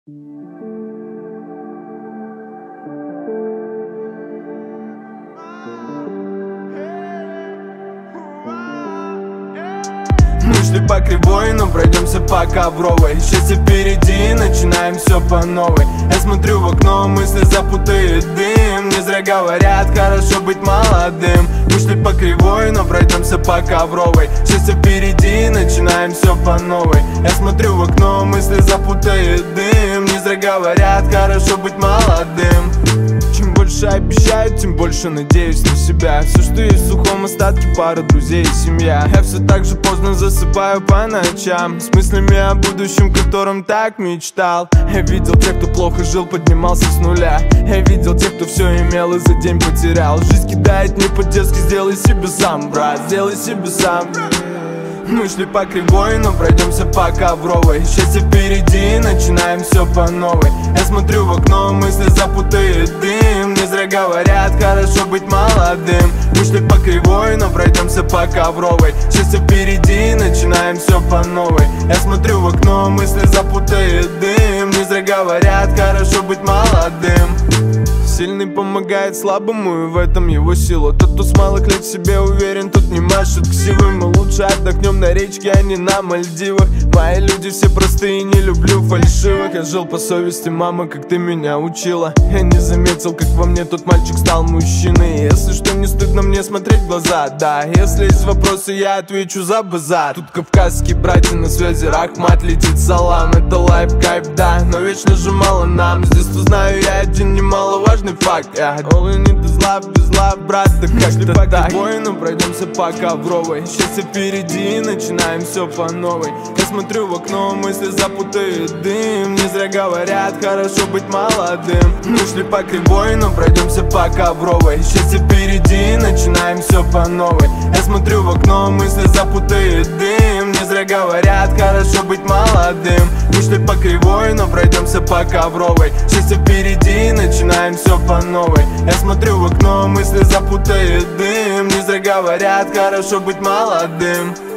Мы шли по кривой, но пройдемся по ковровой. Счастье впереди, начинаем все по новой. Я смотрю в окно, мысли запутает дым. Не зря говорят, хорошо быть молодым. Мы шли по кривой, но пройдемся по ковровой. Счастье впереди, начинаем все по новой. Я смотрю в окно, мысли запутает дым. Не зря говорят, хорошо быть молодым. Чем больше обещаю, тем больше надеюсь на себя. Все, что есть в сухом остатке, пара друзей и семья. Я все так же поздно засыпаю по ночам, с мыслями о будущем, которым так мечтал. Я видел тех, кто плохо жил, поднимался с нуля. Я видел тех, кто все имел и за день потерял. Жизнь кидает не по-детски, сделай себе сам, брат, сделай себе сам. Мы шли по кривой, но пройдемся по ковровой. Счастье впереди, начинаем все по новой. Я смотрю в окно, мысли запутает дым. Не зря говорят, хорошо быть молодым. Мы шли по кривой, но пройдемся по ковровой. Счастье впереди, начинаем все по новой. Я смотрю в окно, мысли запутает дым. Не зря говорят, хорошо быть молодым. Сильный помогает слабому, и в этом его сила. Тот, кто с малых лет в себе уверен, тот не машет ксивым. Мы лучше отдохнем на речке, а не на Мальдивах. Мои люди все простые, не люблю фальшивых. Я жил по совести, мама, как ты меня учила. Я не заметил, как во мне тот мальчик стал мужчиной. Если что, не стыдно мне смотреть в глаза, да. Если есть вопросы, я отвечу за базар. Тут кавказские братья на связи, Рахмат летит салам. Это лайф, кайф, да, но вечно же мало нам. Здесь, то знаю я один немаловажный факт. All you need is love, без love, брат, да как-то так. По кривой, но пройдемся по ковровой. Счастье впереди, начинаем все по новой. Я смотрю в окно, мысли запутает дым. Не зря говорят, хорошо быть молодым. Мы шли по кривой, но пройдемся по ковровой. Счастье впереди, начинаем все по новой. Я смотрю в окно, мысли запутает дым. Не зря говорят, хорошо быть молодым. Мы шли по кривой, но пройдемся по ковровой. Счастье впереди, начинаем все по новой. Я смотрю в окно, мысли запутает дым. Не зря говорят, хорошо быть молодым.